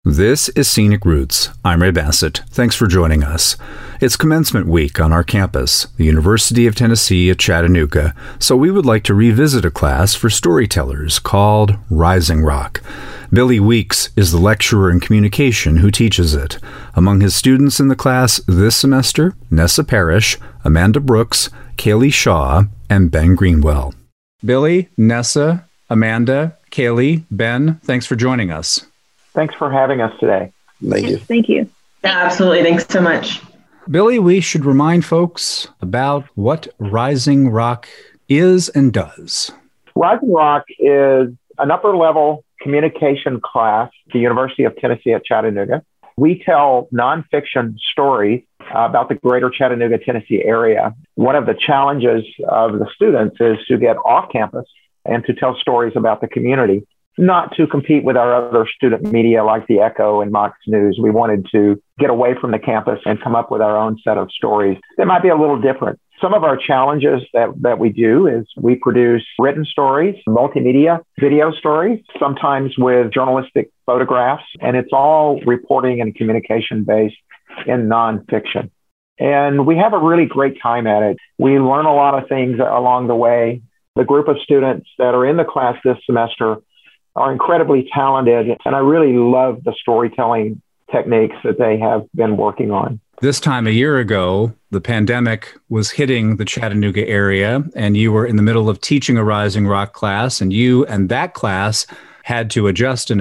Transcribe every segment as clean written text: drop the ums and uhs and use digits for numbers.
This is Scenic Roots. I'm Ray Bassett. Thanks for joining us. It's commencement week on our campus, the University of Tennessee at Chattanooga, so we would like to revisit a class for storytellers called Rising Rock. Billy Weeks is the lecturer in communication who teaches it. Among his students in the class this semester, Nessa Parrish, Amanda Brooks, Kaylee Shaw, and Ben Greenwell. Billy, Nessa, Amanda, Kaylee, Ben, thanks for joining us. Thanks for having us today. Thank you. Thank you. Yeah, absolutely. Thanks so much. Billy, we should remind folks about what Rising Rock is and does. Rising Rock is an upper-level communication class at the University of Tennessee at Chattanooga. We tell nonfiction stories about the greater Chattanooga, Tennessee area. One of the challenges of the students is to get off campus and to tell stories about the community, not to compete with our other student media like The Echo and Mox News. We wanted to get away from the campus and come up with our own set of stories that might be a little different. Some of our challenges that we do is we produce written stories, multimedia video stories, sometimes with journalistic photographs, and it's all reporting and communication based in nonfiction. And we have a really great time at it. We learn a lot of things along the way. The group of students that are in the class this semester are incredibly talented, and I really love the storytelling techniques that they have been working on. This time a year ago, the pandemic was hitting the Chattanooga area, and you were in the middle of teaching a Rising Rock class, and you and that class had to adjust.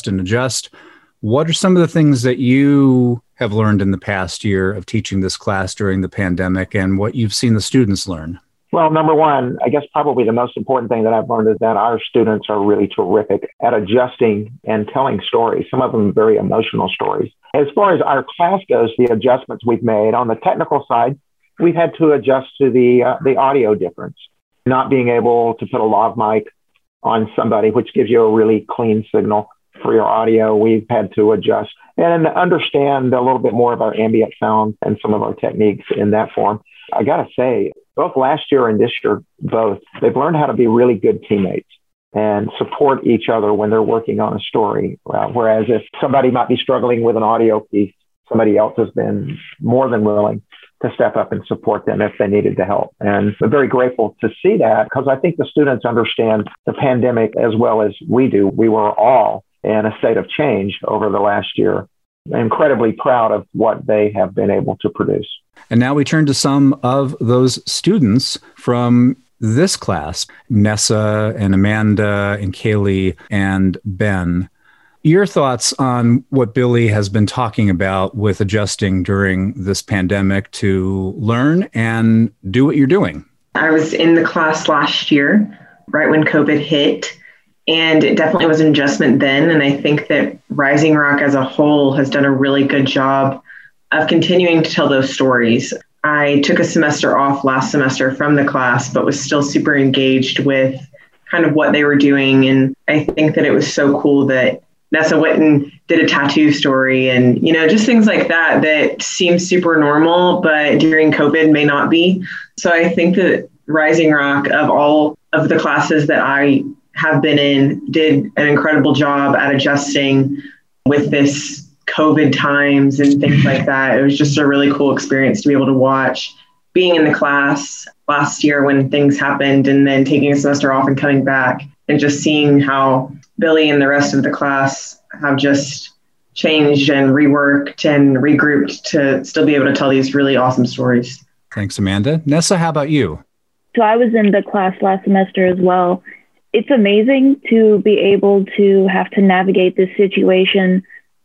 What are some of the things that you have learned in the past year of teaching this class during the pandemic and what you've seen the students learn? Well, number one, I guess probably the most important thing that I've learned is that our students are really terrific at adjusting and telling stories, some of them very emotional stories. As far as our class goes, the adjustments we've made on the technical side, we've had to adjust to the audio difference, not being able to put a lav mic on somebody, which gives you a really clean signal for your audio. We've had to adjust and understand a little bit more of our ambient sound and some of our techniques in that form. I got to say, both last year and this year, they've learned how to be really good teammates and support each other when they're working on a story. Whereas if somebody might be struggling with an audio piece, somebody else has been more than willing to step up and support them if they needed the help. And we're very grateful to see that because I think the students understand the pandemic as well as we do. We were all in a state of change over the last year. I'm incredibly proud of what they have been able to produce. And now we turn to some of those students from this class, Nessa and Amanda and Kaylee and Ben. Your thoughts on what Billy has been talking about with adjusting during this pandemic to learn and do what you're doing? I was in the class last year, right when COVID hit, and it definitely was an adjustment then. And I think that Rising Rock as a whole has done a really good job of continuing to tell those stories. I took a semester off last semester from the class, but was still super engaged with kind of what they were doing. And I think that it was so cool that Nessa went and did a tattoo story and, just things like that seem super normal, but during COVID may not be. So I think that Rising Rock, of all of the classes that I have been in, did an incredible job at adjusting with this COVID times and things like that. It was just a really cool experience to be able to watch being in the class last year when things happened and then taking a semester off and coming back and just seeing how Billy and the rest of the class have just changed and reworked and regrouped to still be able to tell these really awesome stories. Thanks, Amanda. Nessa, how about you? So I was in the class last semester as well. It's amazing to be able to have to navigate this situation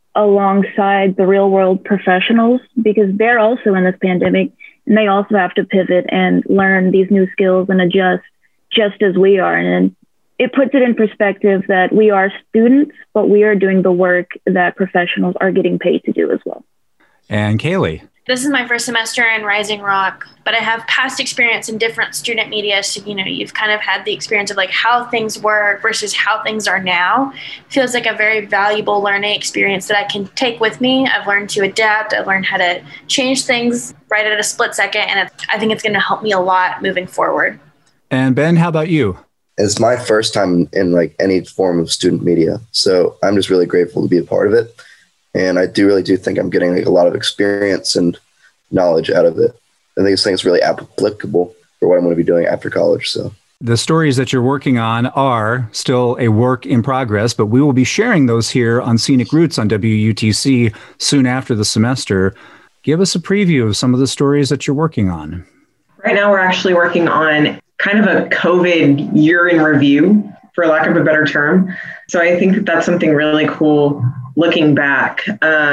alongside the real world professionals because they're also in this pandemic and they also have to pivot and learn these new skills and adjust just as we are. And it puts it in perspective that we are students, but we are doing the work that professionals are getting paid to do as well. And Kaylee? This is my first semester in Rising Rock, but I have past experience in different student media. So, you've kind of had the experience of like how things were versus how things are now. It feels like a very valuable learning experience that I can take with me. I've learned to adapt. I've learned how to change things right at a split second. And I think it's going to help me a lot moving forward. And Ben, how about you? It's my first time in like any form of student media. So I'm just really grateful to be a part of it. And I really do think I'm getting like a lot of experience and knowledge out of it. I think it's really applicable for what I'm going to be doing after college. So the stories that you're working on are still a work in progress, but we will be sharing those here on Scenic Roots on WUTC soon after the semester. Give us a preview of some of the stories that you're working on. Right now, we're actually working on kind of a COVID year in review, for lack of a better term. So I think that that's something really cool looking back.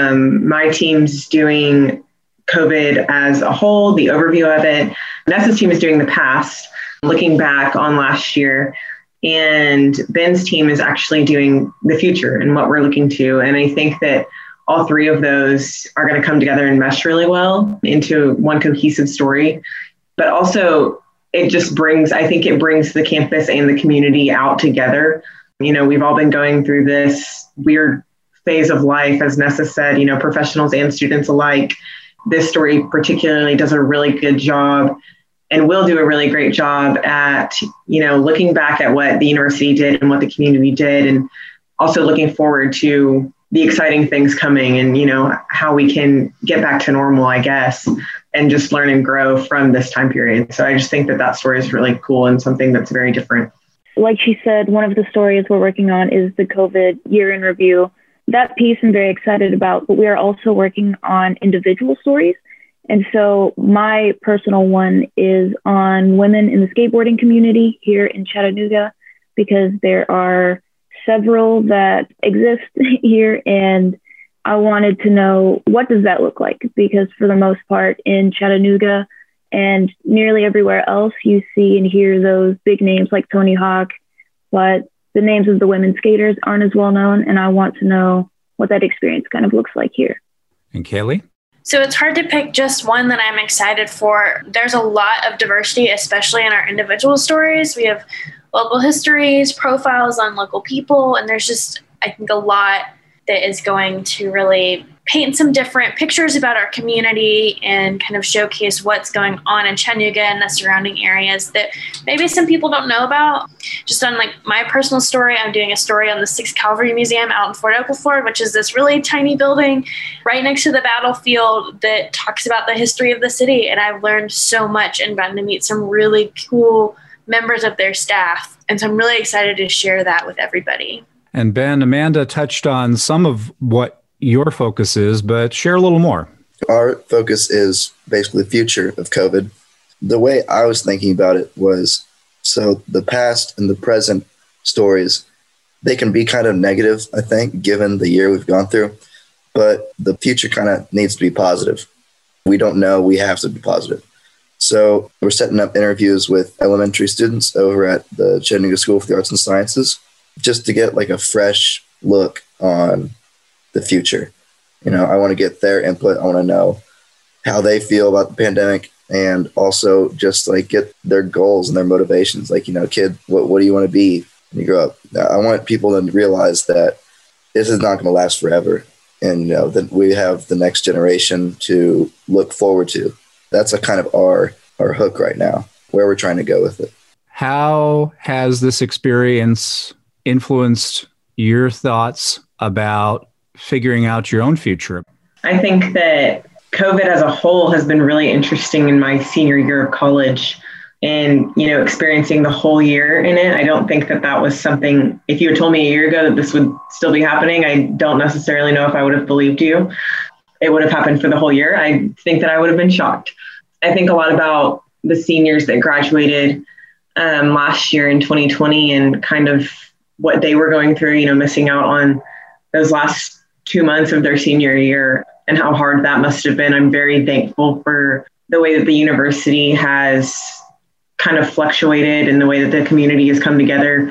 My team's doing COVID as a whole, the overview of it. Nessa's team is doing the past, looking back on last year. And Ben's team is actually doing the future and what we're looking to. And I think that all three of those are going to come together and mesh really well into one cohesive story. But also, it just brings the campus and the community out together. You know, we've all been going through this weird phase of life, as Nessa said, you know, professionals and students alike. This story particularly does a really good job and will do a really great job at, you know, looking back at what the university did and what the community did, and also looking forward to the exciting things coming and, you know, how we can get back to normal, I guess, and just learn and grow from this time period. So I just think that that story is really cool and something that's very different. Like she said, one of the stories we're working on is the COVID year in review. That piece I'm very excited about, but we are also working on individual stories. And so my personal one is on women in the skateboarding community here in Chattanooga, because there are several that exist here, and I wanted to know, what does that look like? Because for the most part in Chattanooga and nearly everywhere else, you see and hear those big names like Tony Hawk, but the names of the women skaters aren't as well known, and I want to know what that experience kind of looks like here. And Kaylee? So it's hard to pick just one that I'm excited for. There's a lot of diversity, especially in our individual stories. We have local histories, profiles on local people, and there's just, I think, a lot that is going to really paint some different pictures about our community and kind of showcase what's going on in Chattanooga and the surrounding areas that maybe some people don't know about. Just on like my personal story, I'm doing a story on the 6th Cavalry Museum out in Fort Oglethorpe, which is this really tiny building right next to the battlefield that talks about the history of the city. And I've learned so much and gotten to meet some really cool members of their staff. And so I'm really excited to share that with everybody. And Ben, Amanda touched on some of what your focus is, but share a little more. Our focus is basically the future of COVID. The way I was thinking about it was, so the past and the present stories, they can be kind of negative, I think, given the year we've gone through, but the future kind of needs to be positive. We don't know, we have to be positive. So we're setting up interviews with elementary students over at the Chattanooga School for the Arts and Sciences, just to get like a fresh look on the future. You know, I want to get their input. I want to know how they feel about the pandemic, and also just like get their goals and their motivations. Like, you know, kid, what do you want to be when you grow up? I want people to realize that this is not going to last forever. And, you know, that we have the next generation to look forward to. That's a kind of our hook right now, where we're trying to go with it. How has this experience influenced your thoughts about figuring out your own future? I think that COVID as a whole has been really interesting in my senior year of college, and, you know, experiencing the whole year in it. I don't think that that was something, if you had told me a year ago that this would still be happening, I don't necessarily know if I would have believed you. It would have happened for the whole year. I think that I would have been shocked. I think a lot about the seniors that graduated last year in 2020 and kind of what they were going through, you know, missing out on those last 2 months of their senior year and how hard that must have been. I'm very thankful for the way that the university has kind of fluctuated and the way that the community has come together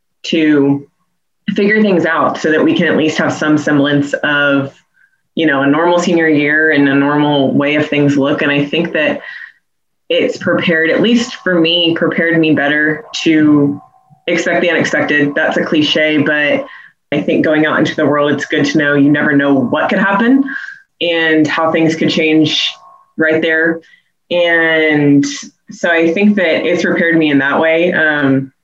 to figure things out so that we can at least have some semblance of, you know, a normal senior year and a normal way of things look. And I think that it's prepared, at least for me, prepared me better to expect the unexpected. That's a cliche, but I think going out into the world, it's good to know you never know what could happen and how things could change right there. And so I think that it's prepared me in that way.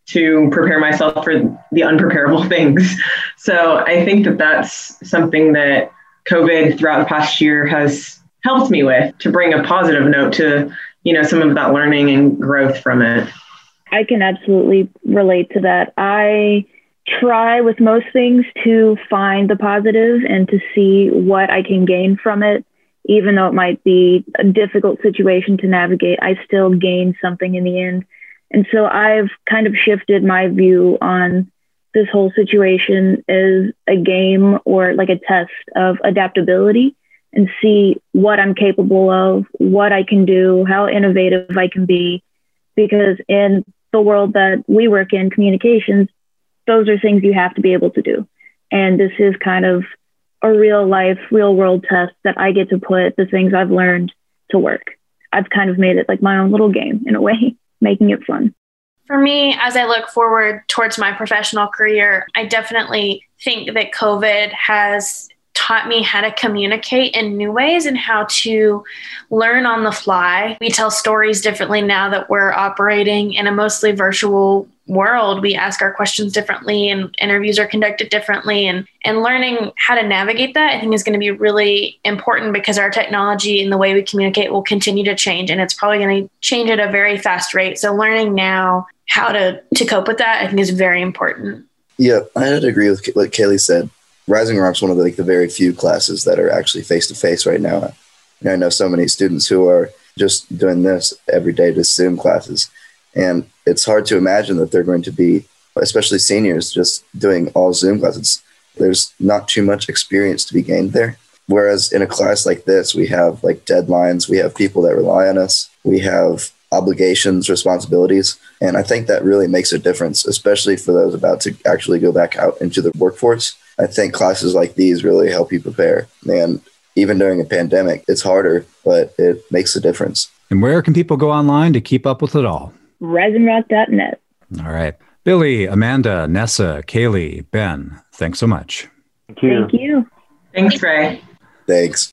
to prepare myself for the unpreparable things. So I think that that's something that COVID throughout the past year has helped me with, to bring a positive note to, some of that learning and growth from it. I can absolutely relate to that. I try with most things to find the positive and to see what I can gain from it. Even though it might be a difficult situation to navigate, I still gain something in the end. And so I've kind of shifted my view on this whole situation as a game or like a test of adaptability, and see what I'm capable of, what I can do, how innovative I can be. Because in the world that we work in, communications, those are things you have to be able to do. And this is kind of a real life, real world test that I get to put the things I've learned to work. I've kind of made it like my own little game in a way, making it fun. For me, as I look forward towards my professional career, I definitely think that COVID has taught me how to communicate in new ways and how to learn on the fly. We tell stories differently now that we're operating in a mostly virtual world. We ask our questions differently and interviews are conducted differently. And learning how to navigate that, I think, is going to be really important, because our technology and the way we communicate will continue to change, and it's probably going to change at a very fast rate. So learning now how to cope with that, I think, is very important. Yeah, I'd agree with what Kaylee said. Rising Rock's one of the very few classes that are actually face-to-face right now. And I know so many students who are just doing this every day, just Zoom classes. And it's hard to imagine that they're going to be, especially seniors, just doing all Zoom classes. There's not too much experience to be gained there. Whereas in a class like this, we have deadlines, we have people that rely on us, we have obligations, responsibilities. And I think that really makes a difference, especially for those about to actually go back out into the workforce. I think classes like these really help you prepare. And even during a pandemic, it's harder, but it makes a difference. And where can people go online to keep up with it all? RisingRock.net. All right. Billy, Amanda, Nessa, Kaylee, Ben, thanks so much. Thank you. Thank you. Thanks, Ray. Thanks.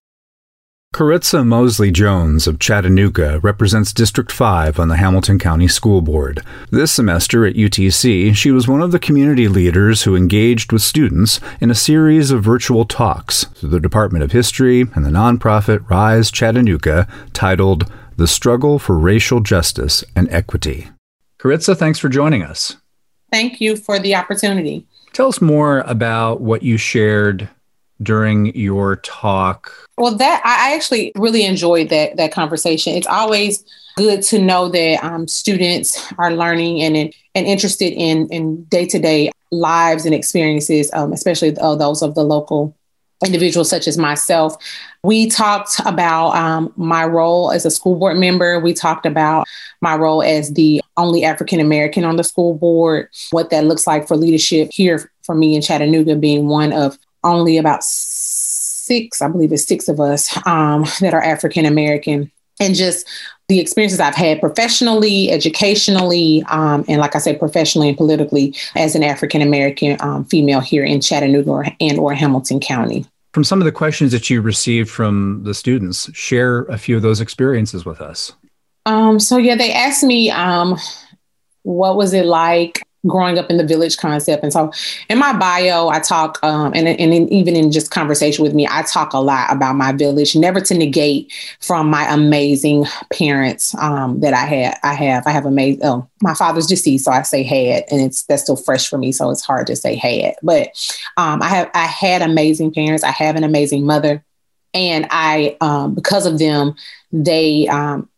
Caritza Mosley Jones of Chattanooga represents District 5 on the Hamilton County School Board. This semester at UTC, she was one of the community leaders who engaged with students in a series of virtual talks through the Department of History and the nonprofit Rise Chattanooga, titled The Struggle for Racial Justice and Equity. Caritza, thanks for joining us. Thank you for the opportunity. Tell us more about what you shared during your talk. Well, I actually really enjoyed that conversation. It's always good to know that students are learning and interested in day-to-day lives and experiences, especially those of the local individuals such as myself. We talked about my role as a school board member. We talked about my role as the only African American on the school board, what that looks like for leadership here for me in Chattanooga, being one of only about six of us that are African American, and just the experiences I've had professionally, educationally, and like I said, professionally and politically as an African American female here in Chattanooga or Hamilton County. From some of the questions that you received from the students, share a few of those experiences with us. They asked me, what was it like growing up in the village concept? And so in my bio, I talk, and even in just conversation with me, I talk a lot about my village, never to negate from my amazing parents that I have amazing, my father's deceased, so I say had, and that's still fresh for me. So it's hard to say had, but I had amazing parents. I have an amazing mother, and because of them, they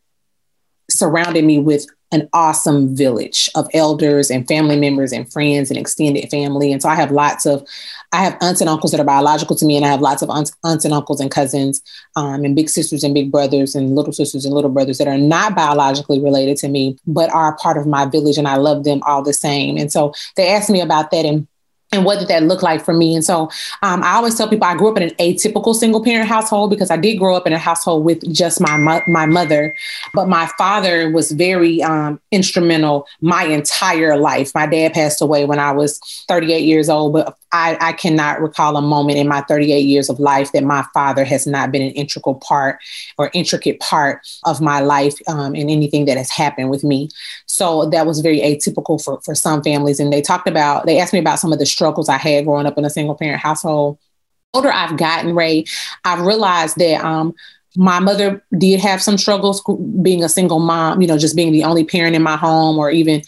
surrounded me with an awesome village of elders and family members and friends and extended family. And so I have aunts and uncles that are biological to me, and I have lots of aunts and uncles and cousins and big sisters and big brothers and little sisters and little brothers that are not biologically related to me, but are a part of my village, and I love them all the same. And so they asked me about that and what did that look like for me? And so I always tell people I grew up in an atypical single parent household, because I did grow up in a household with just my mother, but my father was very instrumental my entire life. My dad passed away when I was 38 years old, but I cannot recall a moment in my 38 years of life that my father has not been an intricate part of my life in anything that has happened with me. So that was very atypical for some families. And they asked me about some of the struggles I had growing up in a single parent household. The older I've gotten, Ray, I've realized that my mother did have some struggles being a single mom, just being the only parent in my home, or even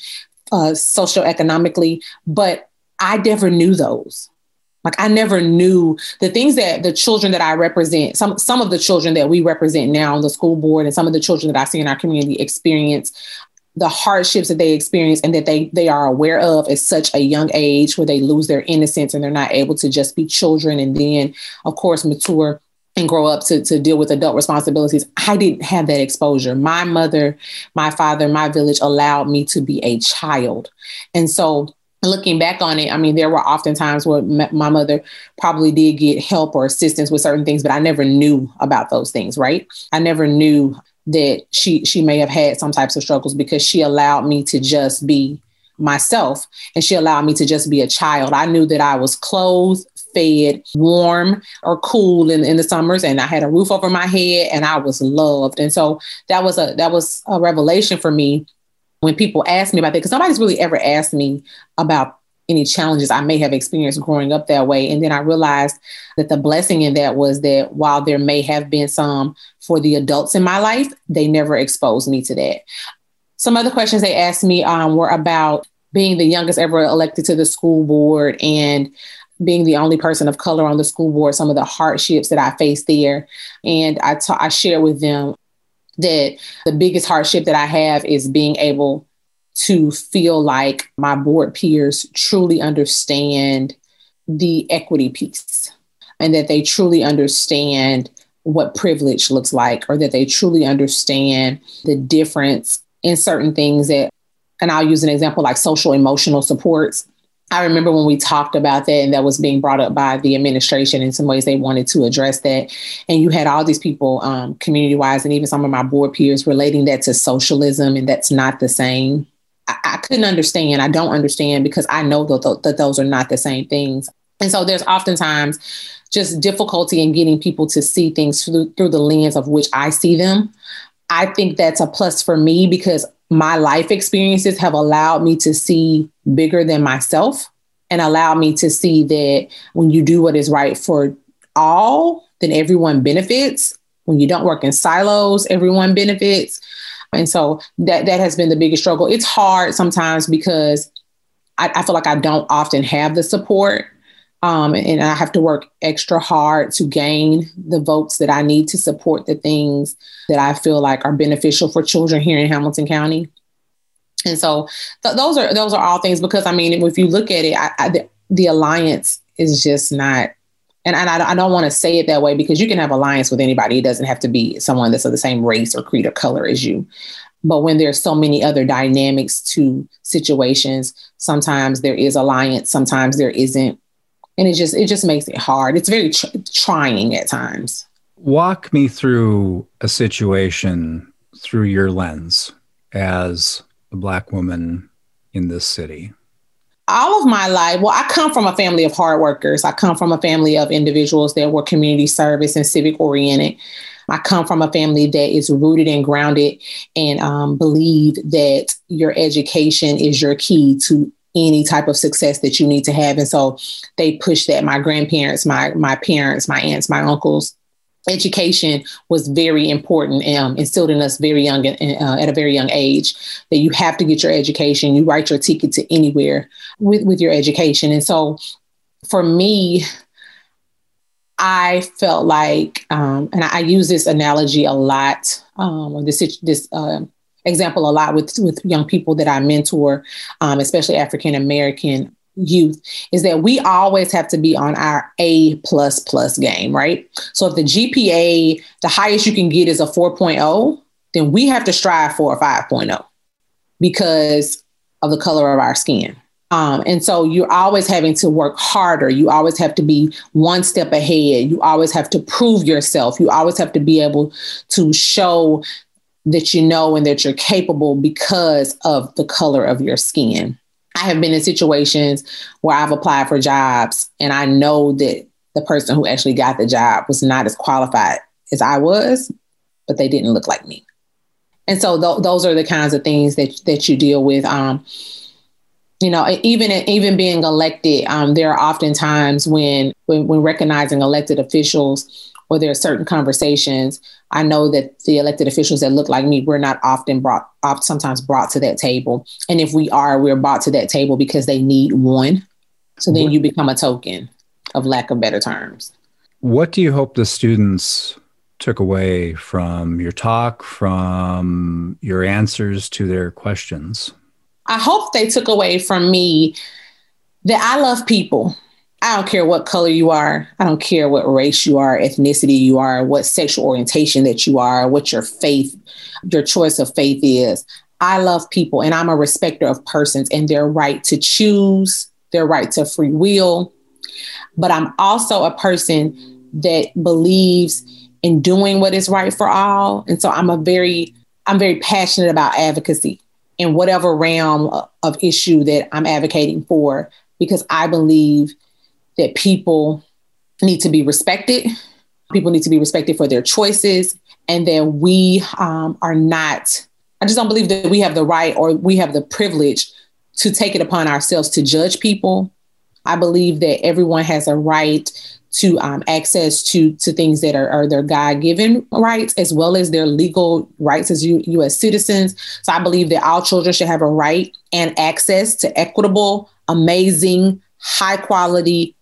socioeconomically, but I never knew those. Like, I never knew the things that the children that I represent, some of the children that we represent now on the school board, and some of the children that I see in our community experience, the hardships that they experience and that they are aware of at such a young age, where they lose their innocence and they're not able to just be children and then, of course, mature and grow up to deal with adult responsibilities. I didn't have that exposure. My mother, my father, my village allowed me to be a child. And so looking back on it, I mean, there were often times where my mother probably did get help or assistance with certain things, but I never knew about those things, right? I never knew that she may have had some types of struggles, because she allowed me to just be myself, and she allowed me to just be a child. I knew that I was clothed, fed, warm or cool in the summers, and I had a roof over my head, and I was loved. And so that was a revelation for me when people ask me about that, because nobody's really ever asked me about any challenges I may have experienced growing up that way. And then I realized that the blessing in that was that while there may have been some for the adults in my life, they never exposed me to that. Some other questions they asked me were about being the youngest ever elected to the school board and being the only person of color on the school board, some of the hardships that I faced there. And I shared with them that the biggest hardship that I have is being able to feel like my board peers truly understand the equity piece, and that they truly understand what privilege looks like, or that they truly understand the difference in certain things and I'll use an example like social emotional supports. I remember when we talked about that, and that was being brought up by the administration. In some ways, they wanted to address that. And you had all these people, community-wise, and even some of my board peers relating that to socialism, and that's not the same. I couldn't understand. I don't understand, because I know that those are not the same things. And so there's oftentimes just difficulty in getting people to see things through the lens of which I see them. I think that's a plus for me, because my life experiences have allowed me to see bigger than myself, and allowed me to see that when you do what is right for all, then everyone benefits. When you don't work in silos, everyone benefits. And so that has been the biggest struggle. It's hard sometimes because I feel like I don't often have the support. And I have to work extra hard to gain the votes that I need to support the things that I feel like are beneficial for children here in Hamilton County. And so those are all things, because, I mean, if you look at it, the alliance is just not, and I don't want to say it that way, because you can have alliance with anybody. It doesn't have to be someone that's of the same race or creed or color as you. But when there's so many other dynamics to situations, sometimes there is alliance, sometimes there isn't. And it just makes it hard. It's very trying at times. Walk me through a situation through your lens as a Black woman in this city. All of my life, well, I come from a family of hard workers. I come from a family of individuals that were community service and civic oriented. I come from a family that is rooted and grounded and believe that your education is your key to any type of success that you need to have. And so they push that. My grandparents, my parents, my aunts, my uncles, education was very important, instilled in us very young, at a very young age, that you have to get your education. You write your ticket to anywhere with your education. And so for me, I felt like, and I use this analogy a lot, or this example a lot with young people that I mentor, especially African-American youth, is that we always have to be on our A++ game, right? So if the GPA, the highest you can get is a 4.0, then we have to strive for a 5.0 because of the color of our skin. And so you're always having to work harder. You always have to be one step ahead. You always have to prove yourself. You always have to be able to show that you know and that you're capable because of the color of your skin. I have been in situations where I've applied for jobs and I know that the person who actually got the job was not as qualified as I was, but they didn't look like me. And so those are the kinds of things that you deal with. Even being elected, there are often times when recognizing elected officials, or there are certain conversations, I know that the elected officials that look like me, we're not sometimes brought to that table. And if we are, we're brought to that table because they need one. So then you become a token, of lack of better terms. What do you hope the students took away from your talk, from your answers to their questions? I hope they took away from me that I love people. I don't care what color you are. I don't care what race you are, ethnicity you are, what sexual orientation that you are, what your faith, your choice of faith is. I love people, and I'm a respecter of persons and their right to choose, their right to free will. But I'm also a person that believes in doing what is right for all. And so I'm very passionate about advocacy in whatever realm of issue that I'm advocating for, because I believe that people need to be respected. People need to be respected for their choices, and that we are not, I just don't believe that we have the right or we have the privilege to take it upon ourselves to judge people. I believe that everyone has a right to access to things that are their God-given rights, as well as their legal rights as U.S. citizens. So I believe that all children should have a right and access to equitable, amazing, high-quality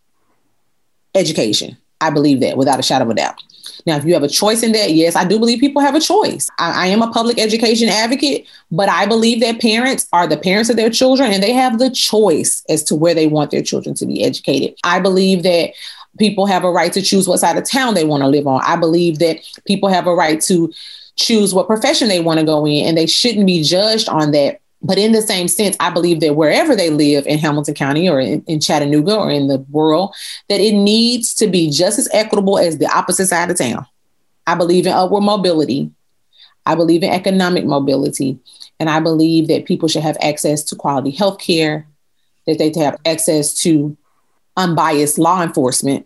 education. I believe that without a shadow of a doubt. Now, if you have a choice in that, yes, I do believe people have a choice. I am a public education advocate, but I believe that parents are the parents of their children and they have the choice as to where they want their children to be educated. I believe that people have a right to choose what side of town they want to live on. I believe that people have a right to choose what profession they want to go in, and they shouldn't be judged on that. But in the same sense, I believe that wherever they live in Hamilton County or in Chattanooga or in the world, that it needs to be just as equitable as the opposite side of town. I believe in upward mobility. I believe in economic mobility. And I believe that people should have access to quality health care, that they have access to unbiased law enforcement.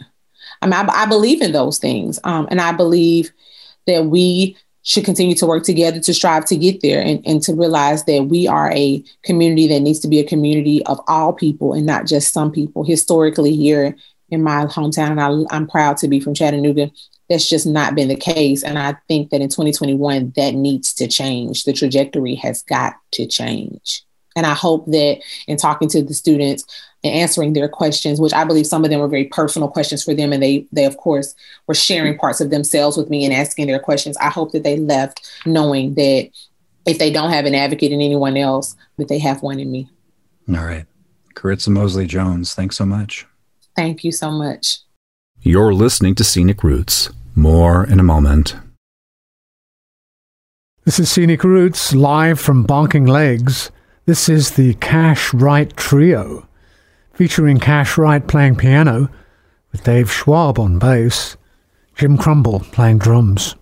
I believe in those things. And I believe that we should continue to work together to strive to get there, and to realize that we are a community that needs to be a community of all people and not just some people. Historically, here in my hometown, and I'm proud to be from Chattanooga, that's just not been the case. And I think that in 2021, that needs to change. The trajectory has got to change. And I hope that in talking to the students and answering their questions, which I believe some of them were very personal questions for them, and they of course were sharing parts of themselves with me and asking their questions. I hope that they left knowing that if they don't have an advocate in anyone else, that they have one in me. All right. Caritza Mosley Jones, thanks so much. Thank you so much. You're listening to Scenic Roots. More in a moment. This is Scenic Roots, live from Bonking Legs. This is the Cash Wright Trio, featuring Cash Wright playing piano, with Dave Schwab on bass, Jim Crumble playing drums.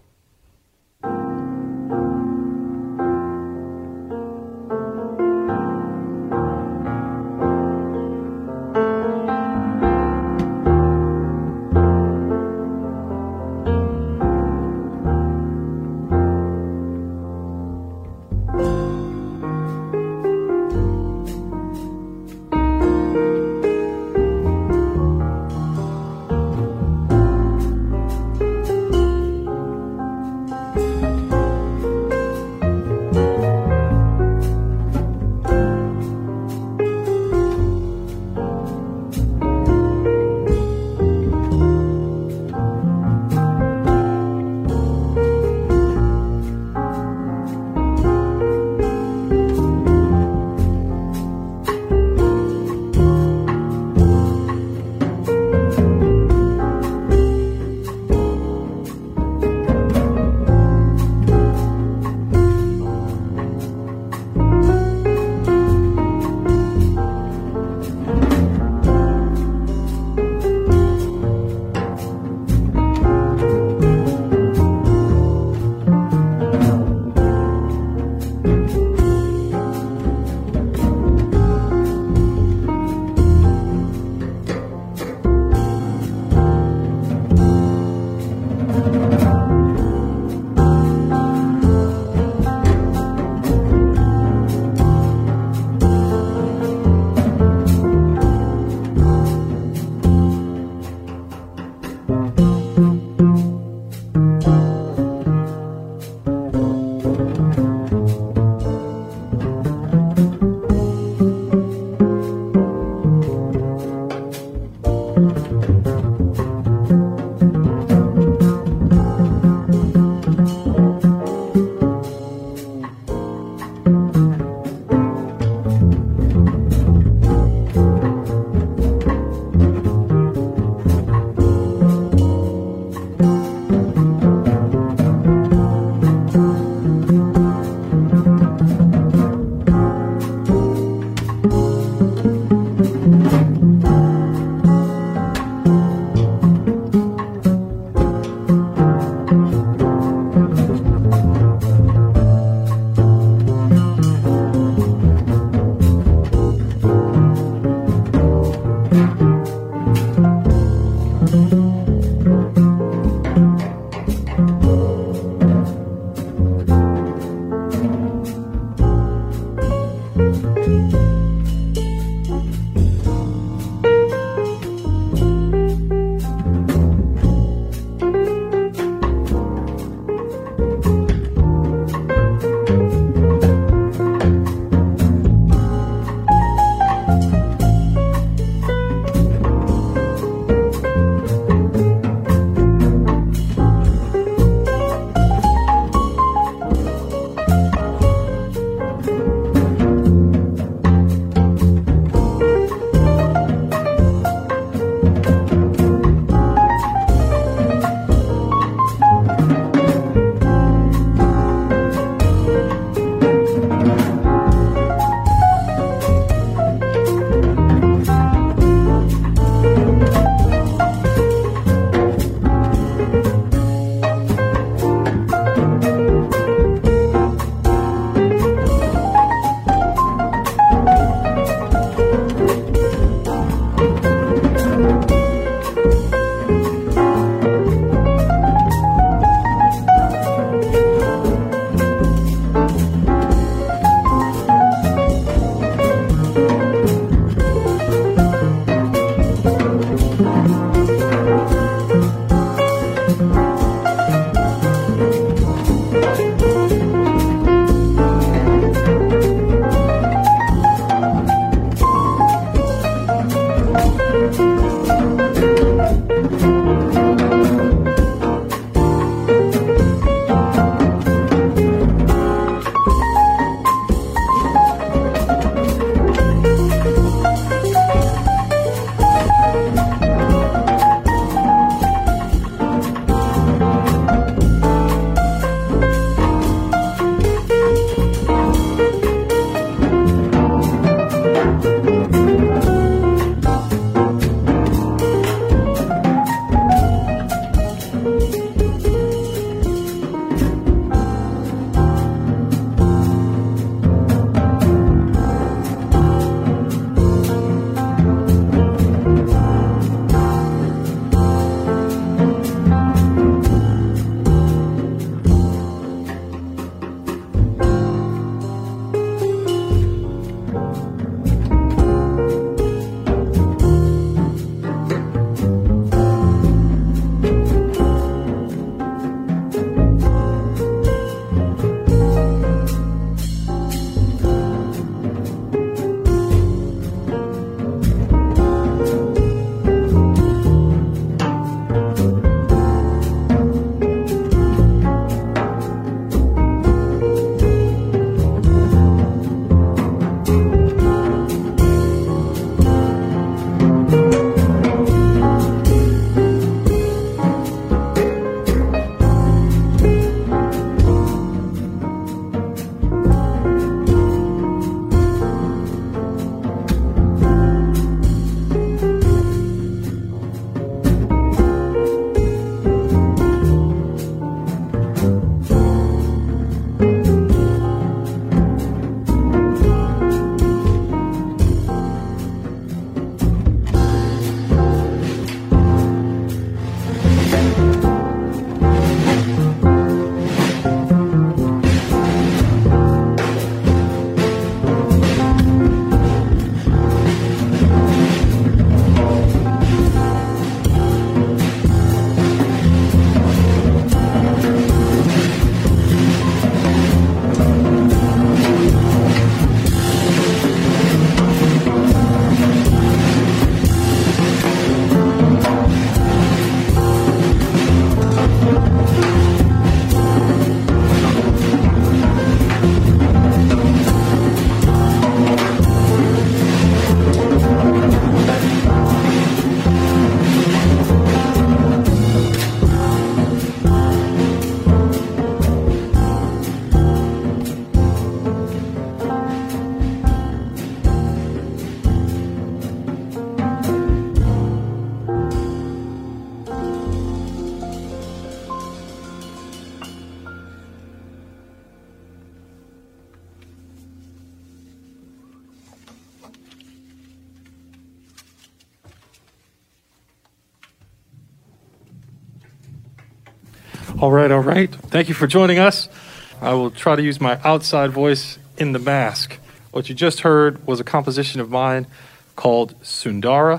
All right. Thank you for joining us. I will try to use my outside voice in the mask. What you just heard was a composition of mine called Sundara.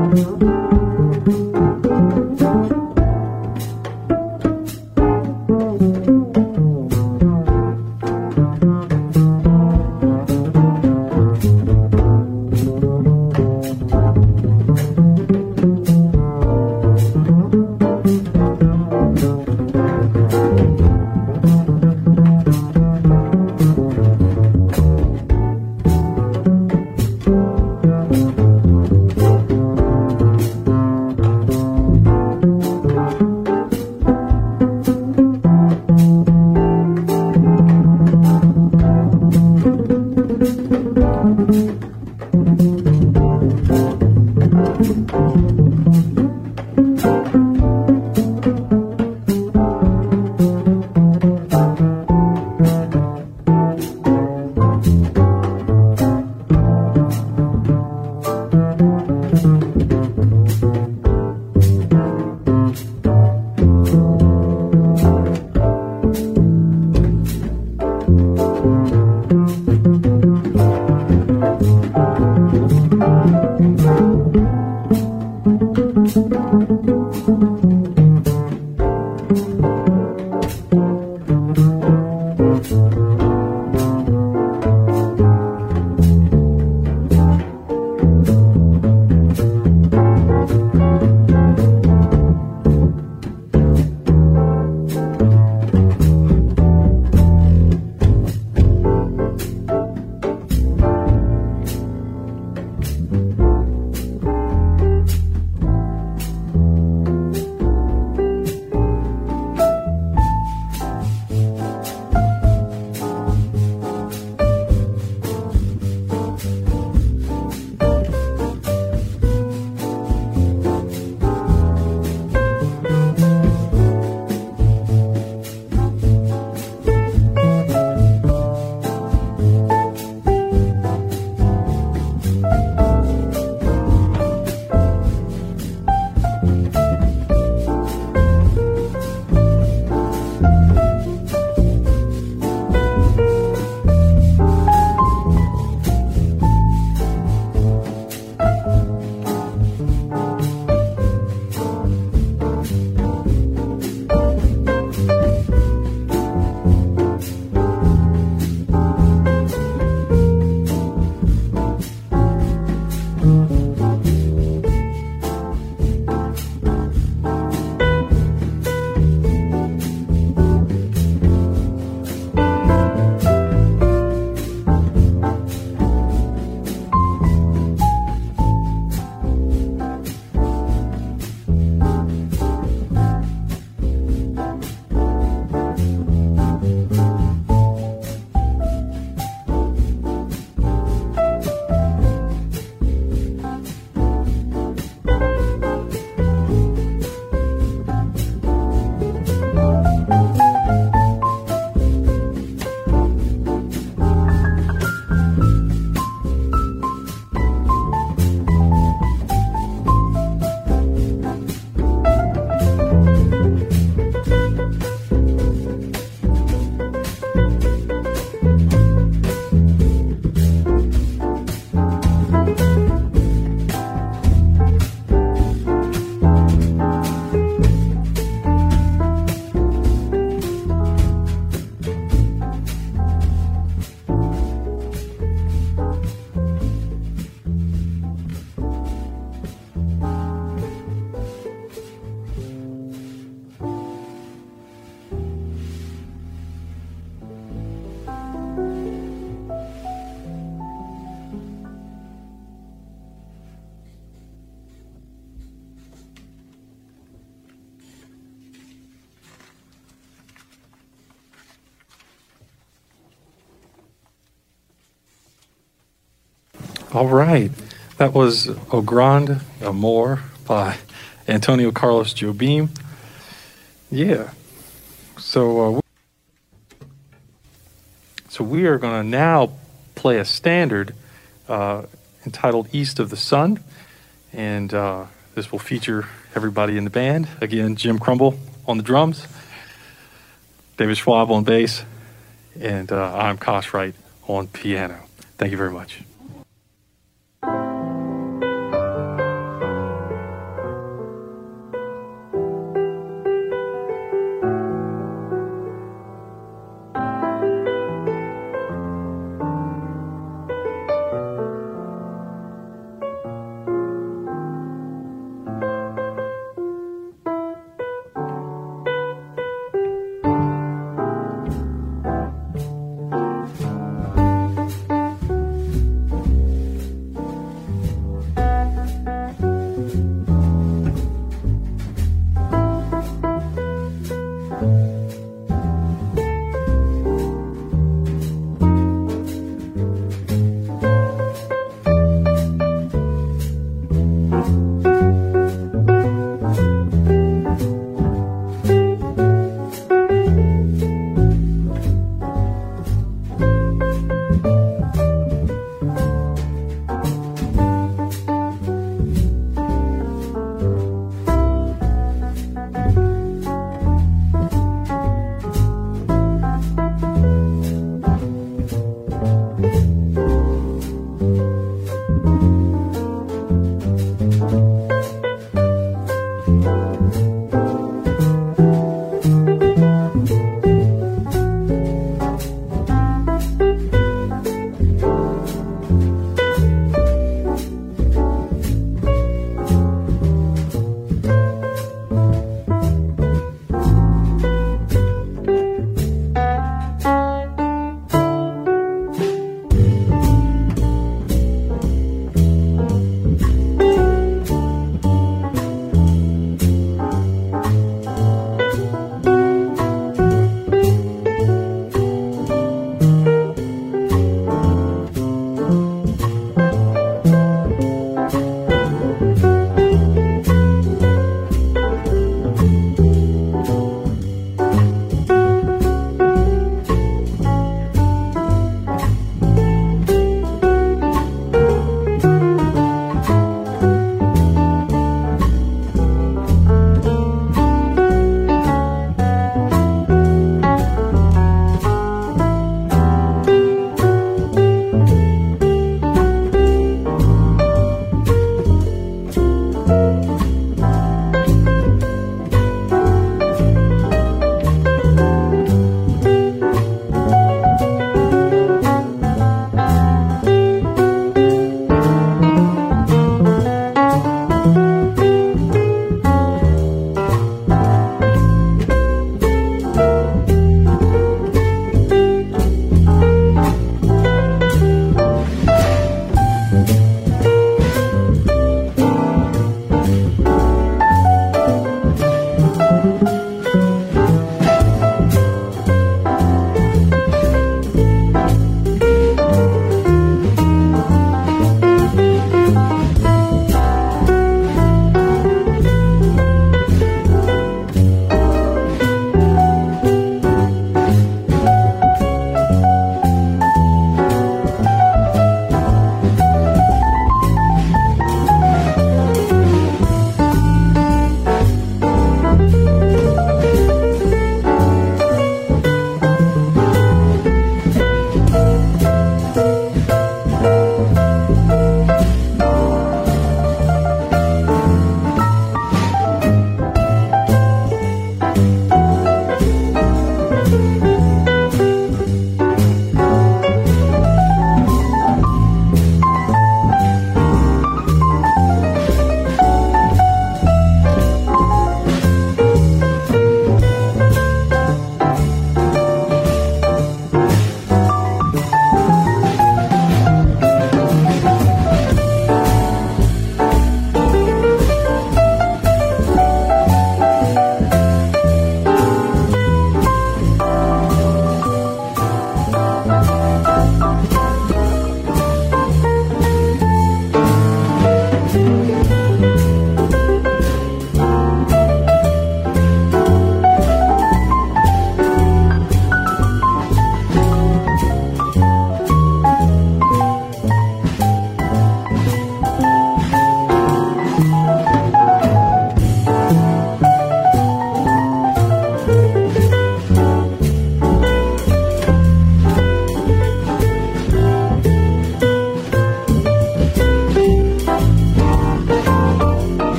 All right. That was O Grande Amor by Antonio Carlos Jobim. Yeah. So we are going to now play a standard entitled East of the Sun. And this will feature everybody in the band. Again, Jim Crumble on the drums, David Schwab on bass, and I'm Kosh Wright on piano. Thank you very much.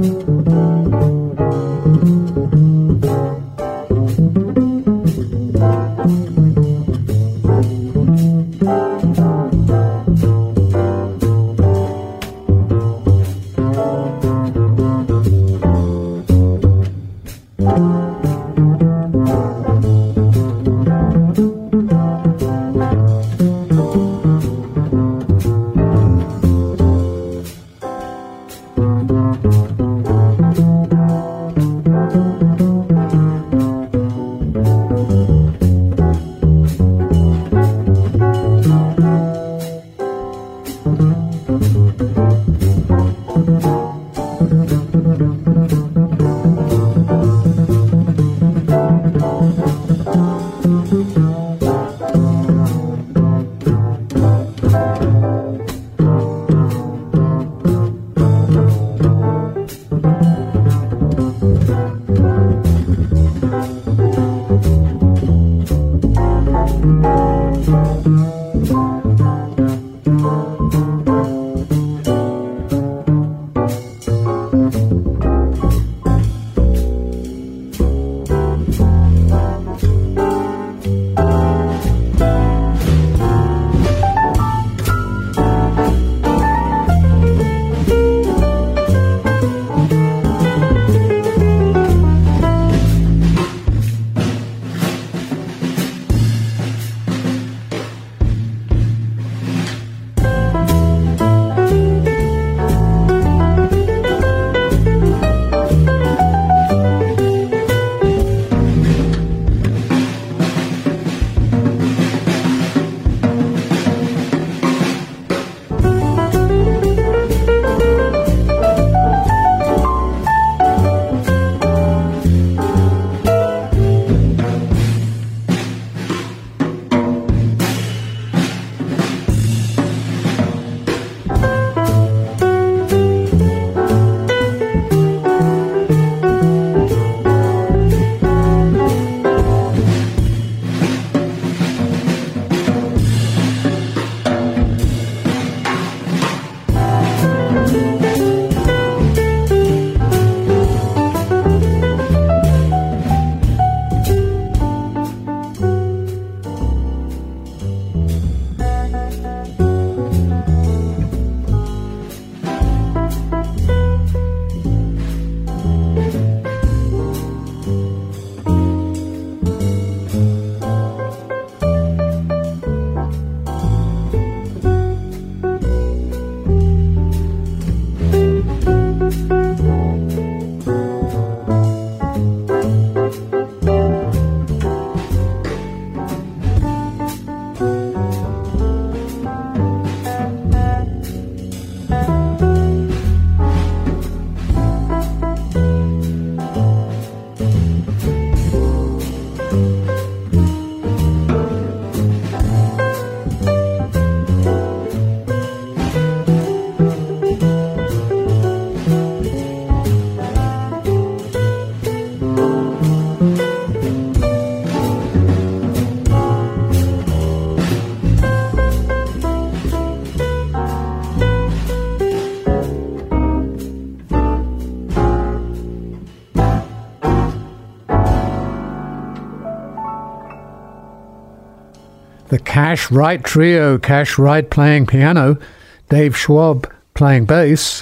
The Cash Wright Trio, Cash Wright playing piano, Dave Schwab playing bass,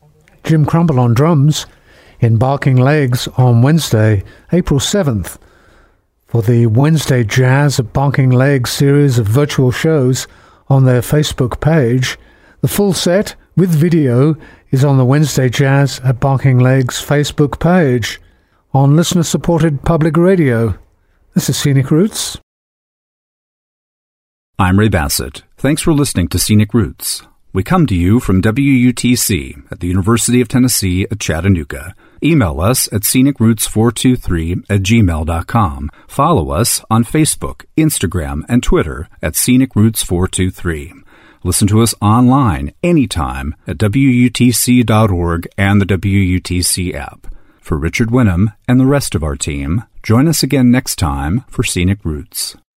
Jim Crumble on drums, in Barking Legs on Wednesday, April 7th, for the Wednesday Jazz at Barking Legs series of virtual shows on their Facebook page. The full set with video is on the Wednesday Jazz at Barking Legs Facebook page on listener-supported public radio. This is Scenic Roots. I'm Ray Bassett. Thanks for listening to Scenic Roots. We come to you from WUTC at the University of Tennessee at Chattanooga. Email us at scenicroots423@gmail.com. Follow us on Facebook, Instagram, and Twitter at scenicroots423. Listen to us online anytime at WUTC.org and the WUTC app. For Richard Winham and the rest of our team, join us again next time for Scenic Roots.